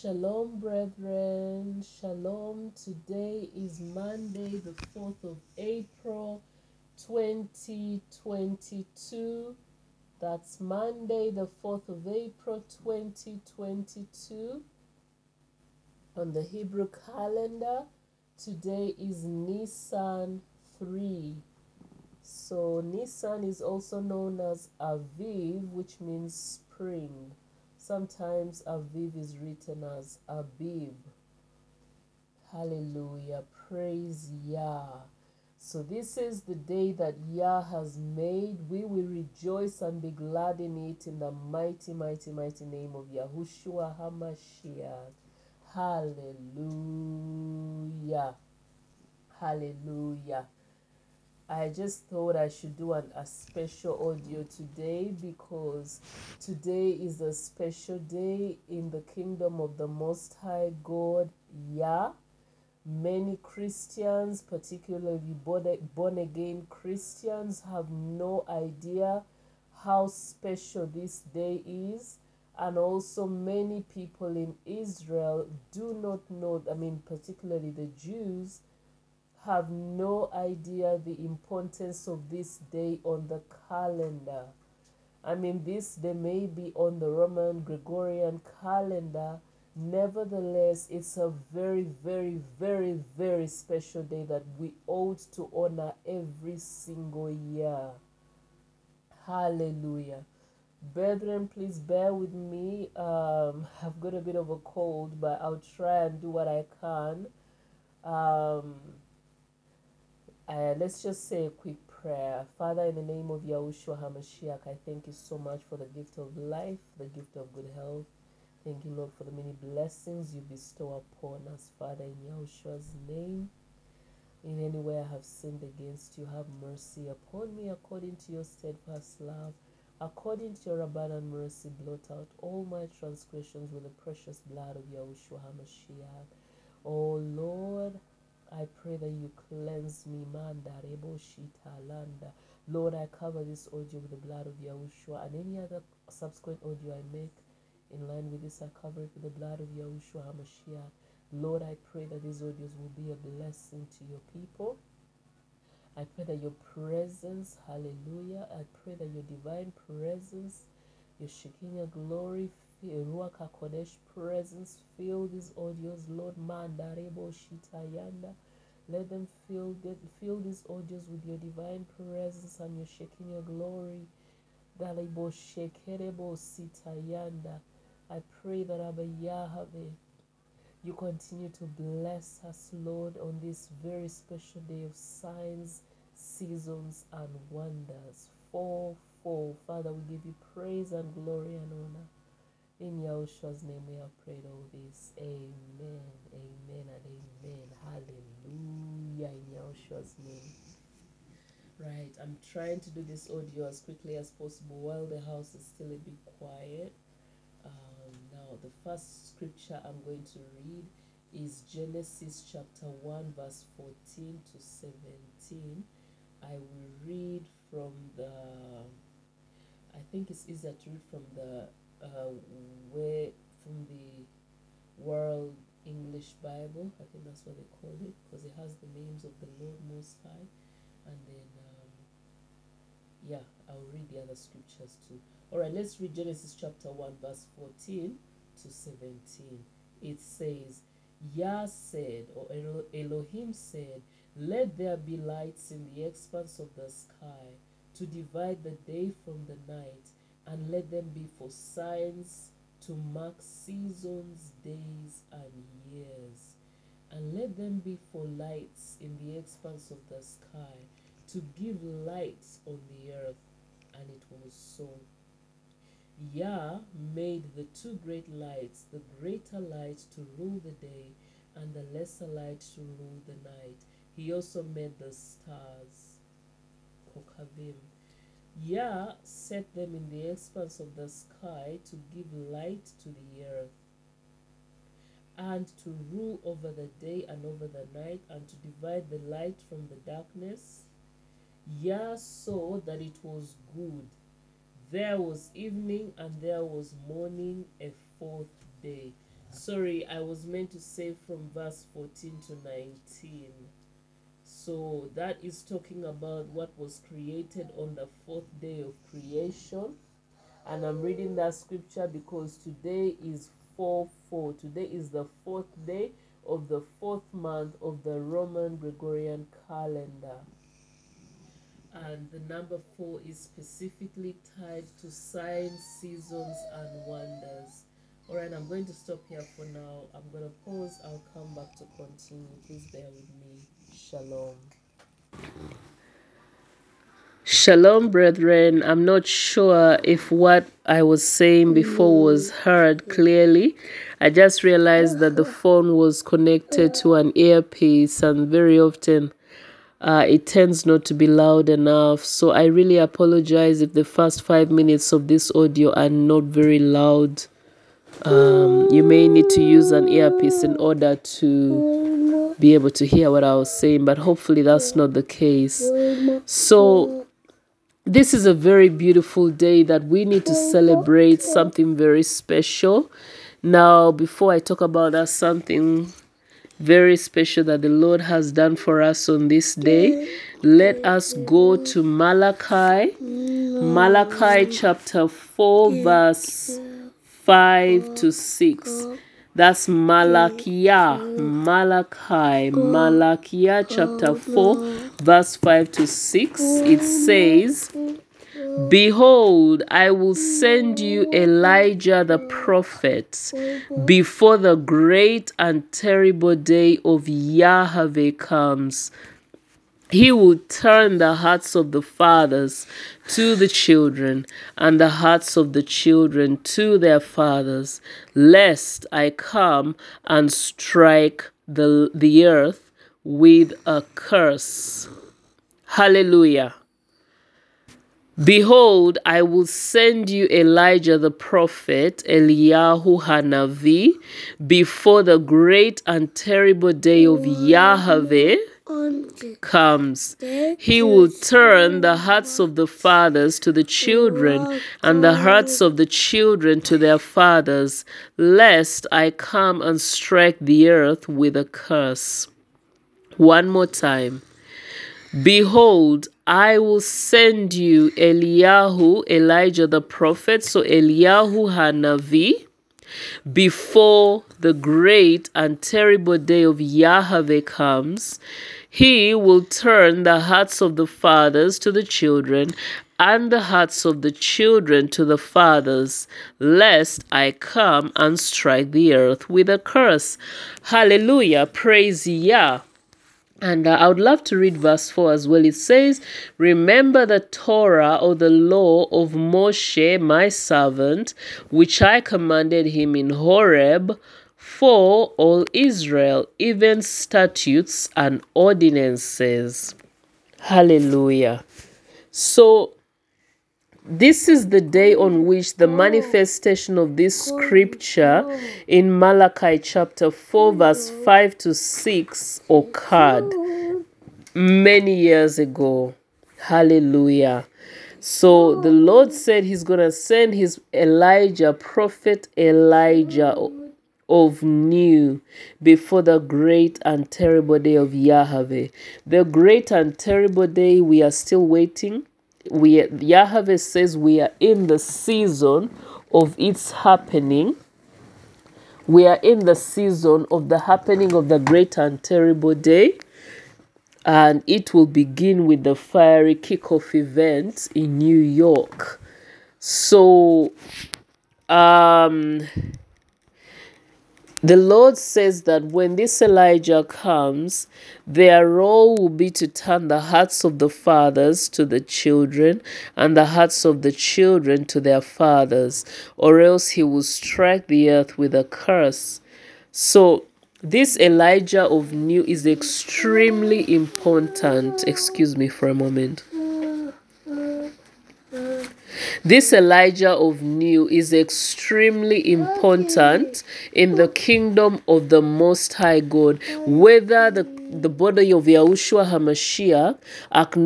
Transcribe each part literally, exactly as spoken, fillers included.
Shalom, brethren. Shalom. Today is Monday, the fourth of April, twenty twenty-two. That's Monday, the fourth of April, twenty twenty-two. On the Hebrew calendar, today is Nisan three. So, Nisan is also known as Aviv, which means spring. Sometimes Aviv is written as Abib. Hallelujah. Praise Yah. So this is the day that Yah has made. We will rejoice and be glad in it in the mighty, mighty, mighty name of Yahushua HaMashiach. Hallelujah. Hallelujah. I just thought I should do an, a special audio today because today is a special day in the kingdom of the Most High God, Yah. Many Christians, particularly born again Christians, have no idea how special this day is. And also, many people in Israel do not know, I mean, particularly the Jews, have no idea the importance of this day on the calendar. I mean, this day may be on the Roman Gregorian calendar. Nevertheless, it's a very, very, very, very special day that we ought to honor every single year. Hallelujah. Brethren, please bear with me. Um, I've got a bit of a cold, but I'll try and do what I can. Um, uh, let's just say a quick prayer. Father, in the name of Yahushua HaMashiach, I thank you so much for the gift of life, the gift of good health. Thank you, Lord, for the many blessings you bestow upon us, Father, in Yahushua's name. In any way I have sinned against you, have mercy upon me according to your steadfast love. According to your abundant mercy, blot out all my transgressions with the precious blood of Yahushua HaMashiach. Oh Lord, I pray that you cleanse me, Manda, Rebo, Shita, Landa. Lord, I cover this audio with the blood of Yahushua, and any other subsequent audio I make in line with this, I cover it with the blood of Yahushua HaMashiach. Lord, I pray that these audios will be a blessing to your people. I pray that your presence, hallelujah, I pray that your divine presence, your Shekinah glory, Ruach HaKodesh presence, fill these audios, Lord, Mandarebo Shitayanda. Let them fill, fill these audios with your divine presence and your Shekinah glory. Dalebo Shekerebo Sitayanda. I pray that Abba Yahweh, you continue to bless us, Lord, on this very special day of signs, seasons, and wonders. Fourfold, Father, we give you praise and glory and honor. In Yahushua's name we have prayed all this. Amen, amen, and amen. Hallelujah, in Yahushua's name. Right, I'm trying to do this audio as quickly as possible while the house is still a bit quiet. Um, now, the first scripture I'm going to read is Genesis chapter one, verse fourteen to seventeen. I will read from the, I think it's easier to read from the, uh, where, from the World English Bible. I think that's what they call it, because it has the names of the Lord Most High. And then, um, yeah, I'll read the other scriptures too. All right, let's read Genesis chapter one, verse fourteen to seventeen. It says, Yah said, or Elohim said, let there be lights in the expanse of the sky to divide the day from the night, and let them be for signs to mark seasons, days, and years. And let them be for lights in the expanse of the sky to give light on the earth. And it was so. Yah made the two great lights, the greater light to rule the day, and the lesser light to rule the night. He also made the stars, Kokavim. Yah set them in the expanse of the sky to give light to the earth, and to rule over the day and over the night, and to divide the light from the darkness. Yah saw that it was good. There was evening and there was morning, a fourth day. Sorry, I was meant to say from verse fourteen to nineteen. So that is talking about what was created on the fourth day of creation. And I'm reading that scripture because today is four four. Today is the fourth day of the fourth month of the Roman Gregorian calendar. And the number four is specifically tied to signs, seasons, and wonders. All right, I'm going to stop here for now. I'm going to pause. I'll come back to continue. Please bear with me. Shalom. Shalom, brethren. I'm not sure if what I was saying before was heard clearly. I just realized that the phone was connected to an earpiece, and very often uh, it tends not to be loud enough. So I really apologize if the first five minutes of this audio are not very loud. Um, you may need to use an earpiece in order to be able to hear what I was saying, but hopefully that's not the case. So this is a very beautiful day that we need to celebrate something very special. Now, before I talk about that something very special that the Lord has done for us on this day, let us go to Malachi, Malachi chapter four, verse five to six. That's Malachiah, Malachi, Malachiah chapter four, verse five to six. It says, "Behold, I will send you Elijah the prophet before the great and terrible day of Yahweh comes. He will turn the hearts of the fathers to the children, and the hearts of the children to their fathers, lest I come and strike the, the earth with a curse." Hallelujah. "Behold, I will send you Elijah the prophet, Eliyahu Hanavi, before the great and terrible day of Yahweh comes. He will turn the hearts of the fathers to the children, and the hearts of the children to their fathers, lest I come and strike the earth with a curse." One more time. "Behold, I will send you Eliyahu, Elijah the prophet," so Eliyahu Hanavi, "before the great and terrible day of Yahweh comes. He will turn the hearts of the fathers to the children, and the hearts of the children to the fathers, lest I come and strike the earth with a curse." Hallelujah. Praise Yah. And uh, I would love to read verse four as well. It says, "Remember the Torah or the law of Moshe, my servant, which I commanded him in Horeb for all Israel, even statutes and ordinances." Hallelujah. So this is the day on which the manifestation of this scripture in Malachi chapter four, verse five to six occurred many years ago. Hallelujah. So the Lord said he's going to send his Elijah, prophet Elijah of new, before the great and terrible day of Yahweh. The great and terrible day, we are still waiting. We Yahweh says we are in the season of its happening. We are in the season of the happening of the great and terrible day, and it will begin with the fiery kickoff event in New York. So um the Lord says that when this Elijah comes, their role will be to turn the hearts of the fathers to the children, and the hearts of the children to their fathers, or else he will strike the earth with a curse. So this Elijah of new is extremely important. Excuse me for a moment. This Elijah of new is extremely important in the kingdom of the Most High God, whether the, the body of Yahushua HaMashiach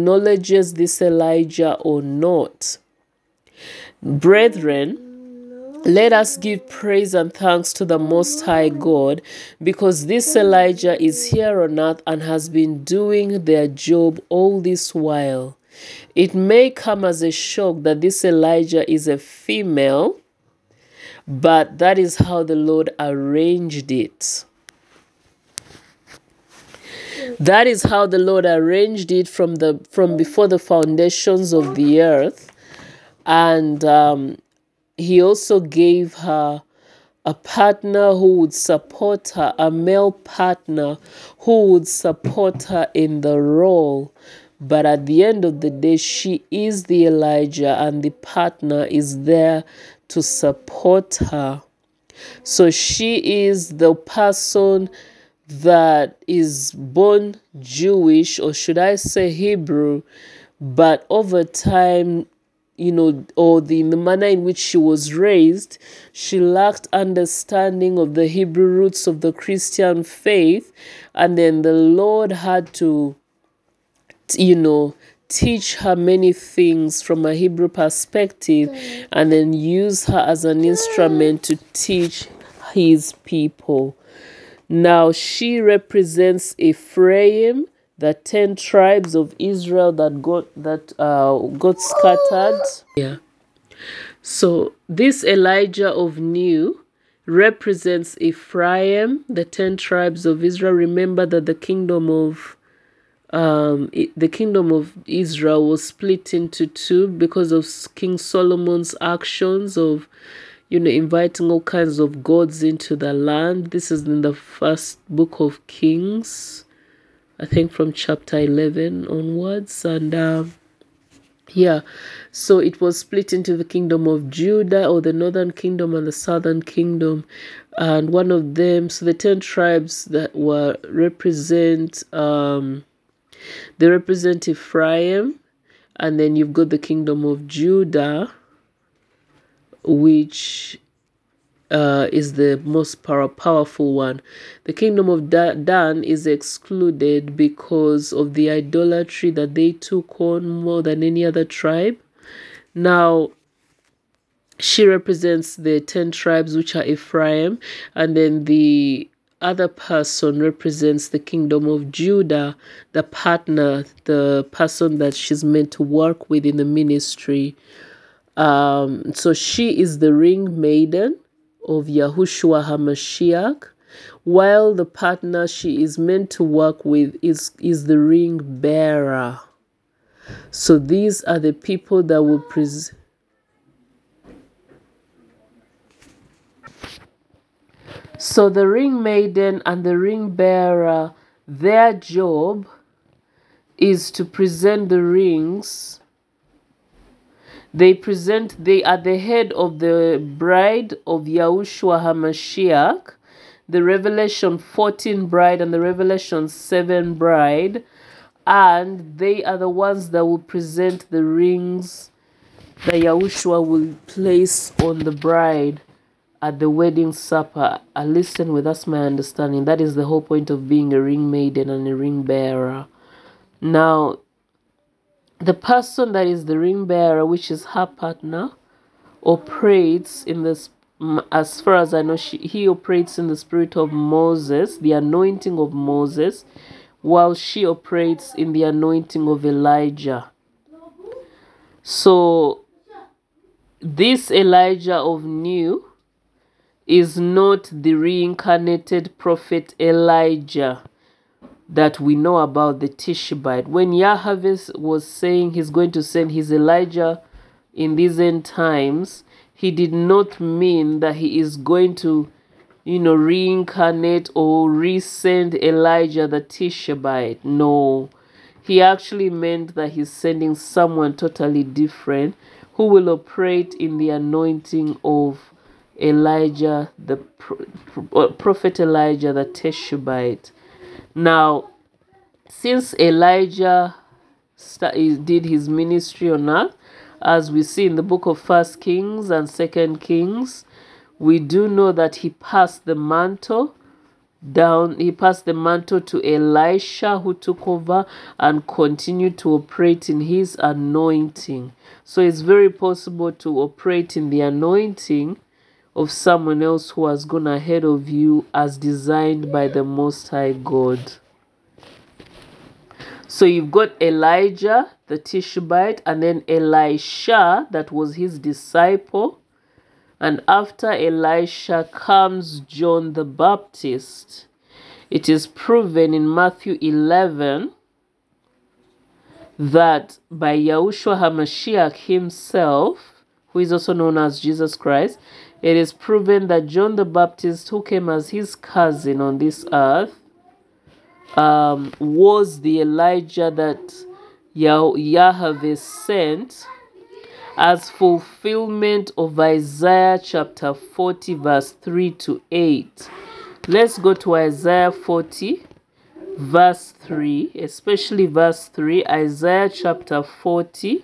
acknowledges this Elijah or not. Brethren, Let us give praise and thanks to the Most High God, because this Elijah is here on earth and has been doing their job all this while. It may come as a shock that this Elijah is a female, but that is how the Lord arranged it. That is how the Lord arranged it from the from before the foundations of the earth. And um, he also gave her a partner who would support her, a male partner who would support her in the role. But at the end of the day, she is the Elijah and the partner is there to support her. So she is the person that is born Jewish, or should I say Hebrew, but over time, you know, or the, in the manner in which she was raised, she lacked understanding of the Hebrew roots of the Christian faith. And then the Lord had to, you know, teach her many things from a Hebrew perspective, and then use her as an instrument to teach his people. Now she represents Ephraim, the ten tribes of Israel that got that uh, got scattered. Yeah. So this Elijah of Nu represents Ephraim, the ten tribes of Israel. Remember that the kingdom of um, the kingdom of Israel was split into two because of King Solomon's actions of, you know, inviting all kinds of gods into the land. This is in the first book of Kings, I think from chapter eleven onwards. And um, yeah, so it was split into the kingdom of Judah, or the northern kingdom, and the southern kingdom. And one of them, so the ten tribes that were represent, um, they represent Ephraim, and then you've got the kingdom of Judah, which uh, is the most power, powerful one. The kingdom of Dan is excluded because of the idolatry that they took on more than any other tribe. Now, she represents the ten tribes, which are Ephraim, and then the other person represents the kingdom of Judah, the partner, the person that she's meant to work with in the ministry. Um, so she is the ring maiden of Yahushua HaMashiach, while the partner she is meant to work with is, is the ring bearer. So these are the people that will present. So the ring maiden and the ring bearer, their job is to present the rings. They present, they are the head of the bride of Yahushua HaMashiach, the Revelation fourteen bride and the Revelation seven bride, and they are the ones that will present the rings that Yahushua will place on the bride at the wedding supper. I listen with, that's my understanding. That is the whole point of being a ring maiden and a ring bearer. Now, the person that is the ring bearer, which is her partner, operates in this, as far as I know, she, he operates in the spirit of Moses, the anointing of Moses, while she operates in the anointing of Elijah. So this Elijah of Nu is not the reincarnated prophet Elijah that we know about, the Tishbite. When Yahweh was saying he's going to send his Elijah in these end times, he did not mean that he is going to, you know, reincarnate or resend Elijah the Tishbite. No, he actually meant that he's sending someone totally different who will operate in the anointing of Elijah, the prophet Elijah the Tishbite. Now, since Elijah did his ministry on earth, as we see in the book of First Kings and Second Kings, we do know that he passed the mantle down. He passed the mantle to Elisha, who took over and continued to operate in his anointing. So it's very possible to operate in the anointing of someone else who has gone ahead of you as designed by the Most High God. So you've got Elijah, the Tishbite, and then Elisha, that was his disciple. And after Elisha comes John the Baptist. It is proven in Matthew eleven that by Yahushua HaMashiach himself, who is also known as Jesus Christ, it is proven that John the Baptist, who came as his cousin on this earth, um, was the Elijah that Yah- Yahweh sent as fulfillment of Isaiah chapter forty, verse three to eight. Let's go to Isaiah forty, verse three, especially verse three, Isaiah chapter forty.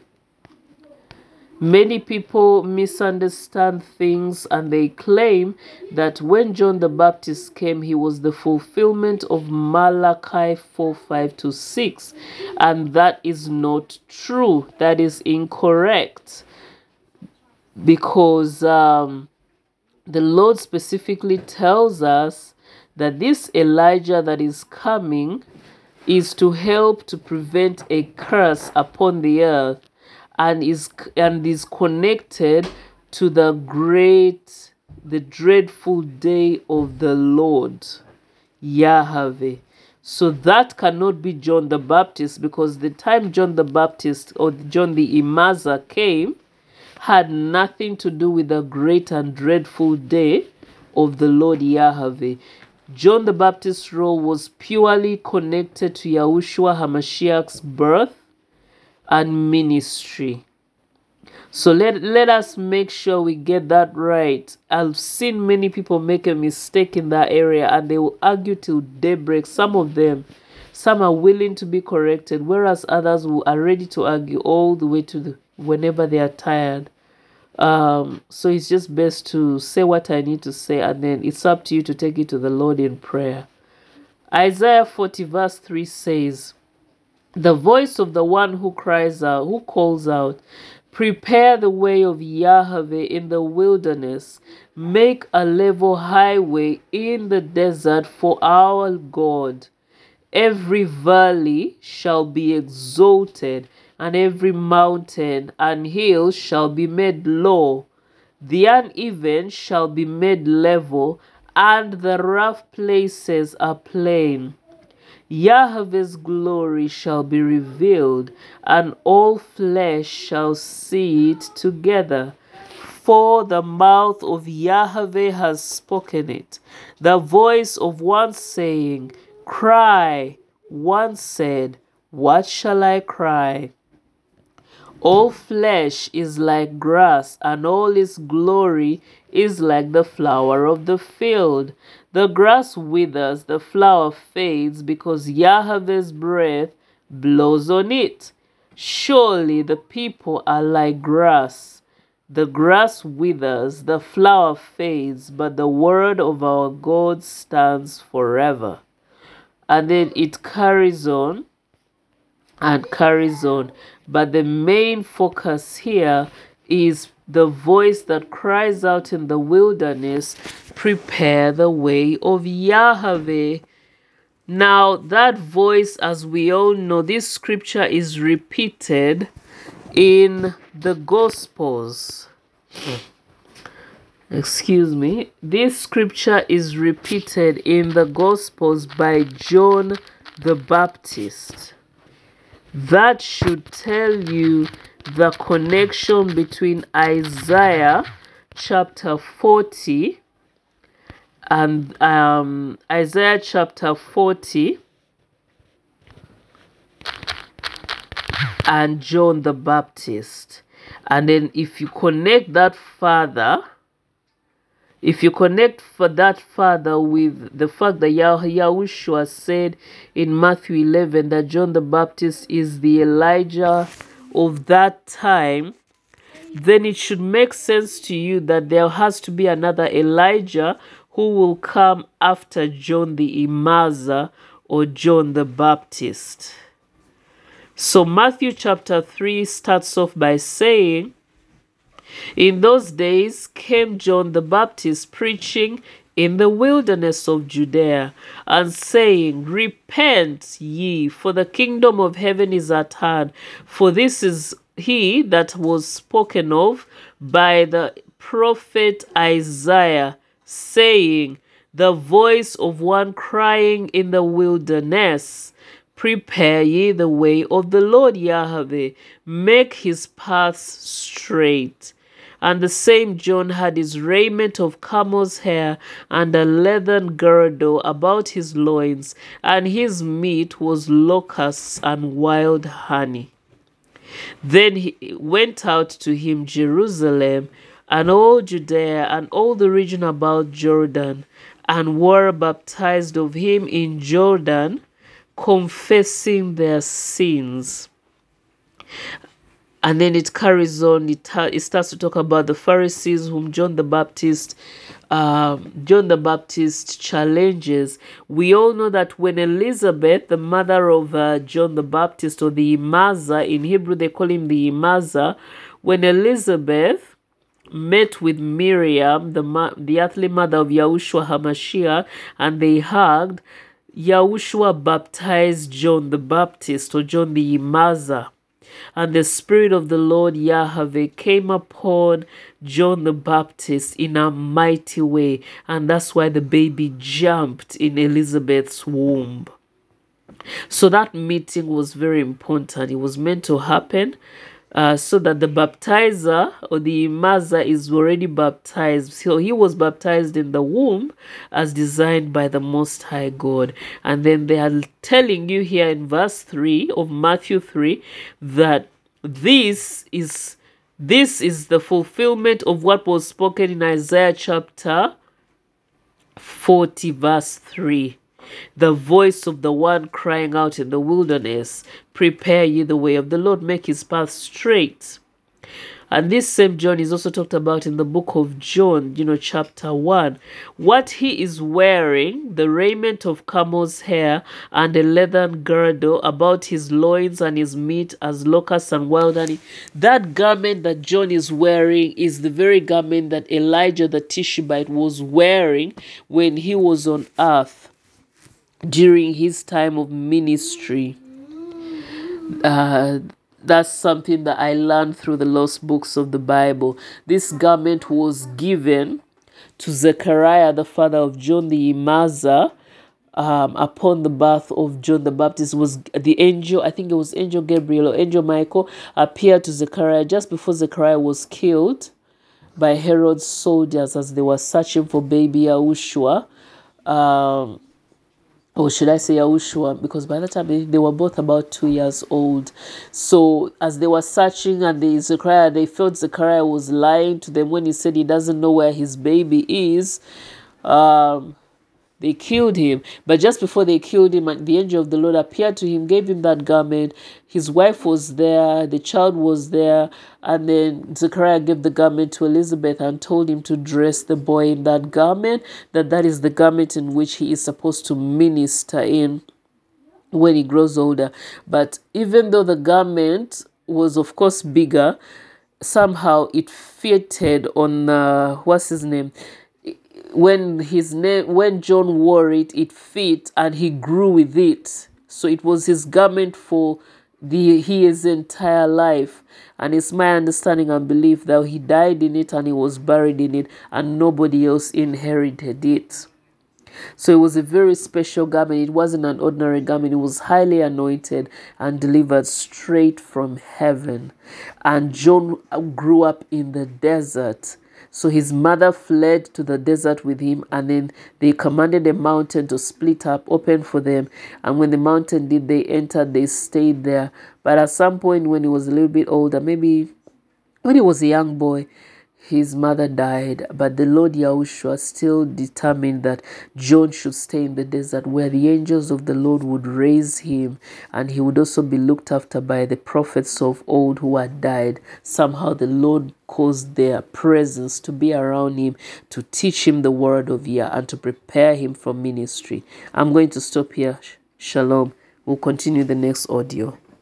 Many people misunderstand things and they claim that when John the Baptist came, he was the fulfillment of Malachi four, five to six. And that is not true. That is incorrect. Because um, the Lord specifically tells us that this Elijah that is coming is to help to prevent a curse upon the earth, and is and is connected to the great, the dreadful day of the Lord Yahweh. So that cannot be John the Baptist, because the time John the Baptist or John the Imaza came had nothing to do with the great and dreadful day of the Lord Yahweh. John the Baptist's role was purely connected to Yahushua HaMashiach's birth and ministry. So let, let us make sure we get that right. I've seen many people make a mistake in that area and they will argue till daybreak. Some of them, some are willing to be corrected, whereas others are ready to argue all the way to the, whenever they are tired. Um, so it's just best to say what I need to say, and then it's up to you to take it to the Lord in prayer. Isaiah forty verse three says, "The voice of the one who cries out, who calls out, prepare the way of Yahweh in the wilderness, make a level highway in the desert for our God. Every valley shall be exalted, and every mountain and hill shall be made low. The uneven shall be made level, and the rough places are plain. Yahweh's glory shall be revealed, and all flesh shall see it together. For the mouth of Yahweh has spoken it. The voice of one saying, Cry. One said, What shall I cry? All flesh is like grass, and all its glory is like the flower of the field. The grass withers, the flower fades, because Yahweh's breath blows on it. Surely the people are like grass. The grass withers, the flower fades, but the word of our God stands forever." And then it carries on and carries on. But the main focus here is the voice that cries out in the wilderness, prepare the way of Yahweh. Now, that voice, as we all know, this scripture is repeated in the Gospels. Excuse me. This scripture is repeated in the Gospels by John the Baptist. That should tell you the connection between Isaiah chapter forty and um, Isaiah chapter forty and John the Baptist. And then if you connect that further, if you connect for that further with the fact that Yah- Yahushua said in Matthew eleven that John the Baptist is the Elijah of that time, then it should make sense to you that there has to be another Elijah who will come after John the Imaza or John the Baptist. So Matthew chapter three starts off by saying, In those days came John the Baptist preaching in the wilderness of Judea, and saying, Repent ye, for the kingdom of heaven is at hand. For this is he that was spoken of by the prophet Isaiah, saying, The voice of one crying in the wilderness, Prepare ye the way of the Lord Yahweh, make his paths straight. And the same John had his raiment of camel's hair, and a leathern girdle about his loins, and his meat was locusts and wild honey. Then he went out to him Jerusalem, and all Judea, and all the region about Jordan, and were baptized of him in Jordan, confessing their sins. And then it carries on, it, it starts to talk about the Pharisees whom John the Baptist um, John the Baptist challenges. We all know that when Elizabeth, the mother of uh, John the Baptist, or the Imaza, in Hebrew they call him the Imaza, when Elizabeth met with Miriam, the, the earthly mother of Yahushua HaMashiach, and they hugged, Yahushua baptized John the Baptist, or John the Imaza. And the Spirit of the Lord Yahweh came upon John the Baptist in a mighty way. And that's why the baby jumped in Elizabeth's womb. So that meeting was very important. It was meant to happen uh, so that the baptizer, or the Imaza, is already baptized. So he was baptized in the womb as designed by the Most High God. And then they are telling you here in verse three of Matthew three that this is this is the fulfillment of what was spoken in Isaiah chapter forty verse three. The voice of the one crying out in the wilderness, Prepare ye the way of the Lord, make his path straight. And this same John is also talked about in the book of John, you know, chapter one. What he is wearing, the raiment of camel's hair, and a leathern girdle about his loins, and his meat as locusts and wild honey. That garment that John is wearing is the very garment that Elijah the Tishbite was wearing when he was on earth during his time of ministry. Uh, that's something that I learned through the lost books of the Bible. This garment was given to Zechariah, the father of John the Imaza, um, upon the birth of John the Baptist. Was the angel, I think it was Angel Gabriel or Angel Michael, appeared to Zechariah just before Zechariah was killed by Herod's soldiers as they were searching for baby Yahushua. Um, or should I say Yahushua, because by that time they, they were both about two years old. So as they were searching, and the Zechariah, they felt Zechariah was lying to them when he said he doesn't know where his baby is. Um, they killed him. But just before they killed him, the angel of the Lord appeared to him, gave him that garment. His wife was there, the child was there, and then Zechariah gave the garment to Elizabeth and told him to dress the boy in that garment, that that is the garment in which he is supposed to minister in when he grows older. But even though the garment was, of course, bigger, somehow it fitted on, uh, what's his name? When his name, when John wore it, it fit, and he grew with it. So it was his garment for the his entire life. And it's my understanding and belief that he died in it and he was buried in it, and nobody else inherited it. So it was a very special garment. It wasn't an ordinary garment. It was highly anointed and delivered straight from heaven. And John grew up in the desert. So his mother fled to the desert with him, and then they commanded a mountain to split up, open for them. And when the mountain did, they entered, they stayed there. But at some point when he was a little bit older, maybe when he was a young boy, his mother died. But the Lord Yahushua still determined that John should stay in the desert, where the angels of the Lord would raise him, and he would also be looked after by the prophets of old who had died. Somehow the Lord caused their presence to be around him, to teach him the word of Yah and to prepare him for ministry. I'm going to stop here. Shalom. We'll continue the next audio.